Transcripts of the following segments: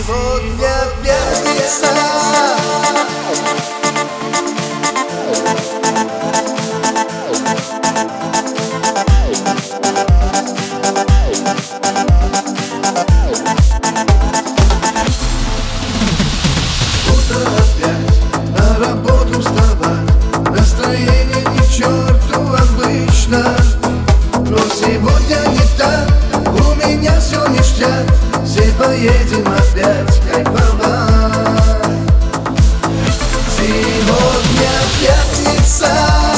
Сегодня пятница. Утро опять, на работу вставать, настроение ни к черту обычно. Но сегодня не так, у меня все ништяк, все поедем опять кайфовать. Сегодня пятница,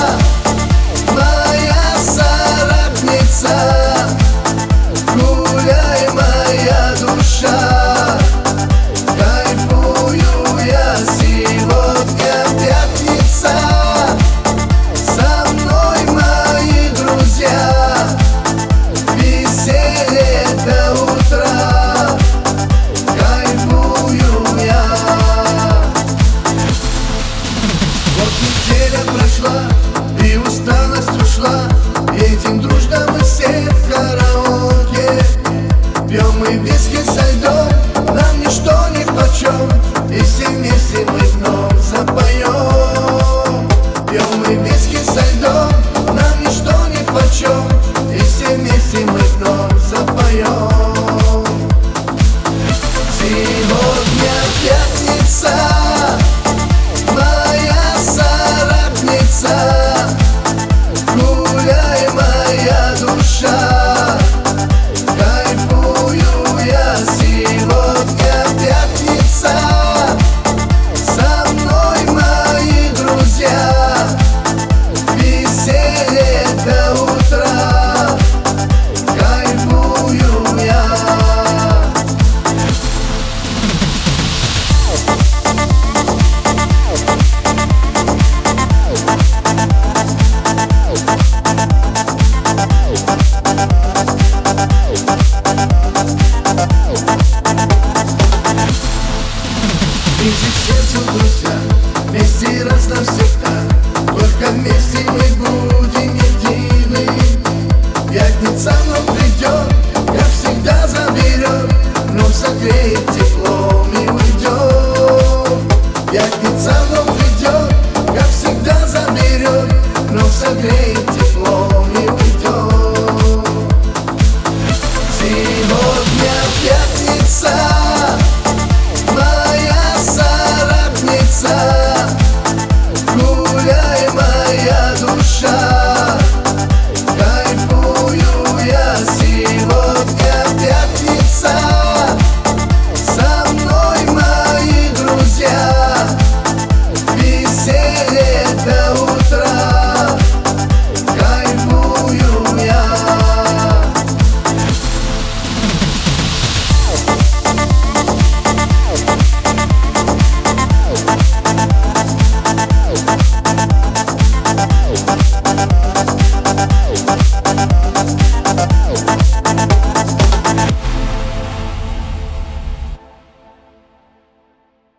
моя соратница, гуляй, моя душа, кайфую я. Сегодня пятница, со мной мои друзья, веселье до утра, кайфую я. Вот неделя прошла, и усталость ушла, едем дружно мы все в караоке, пьем мы виски со льдом.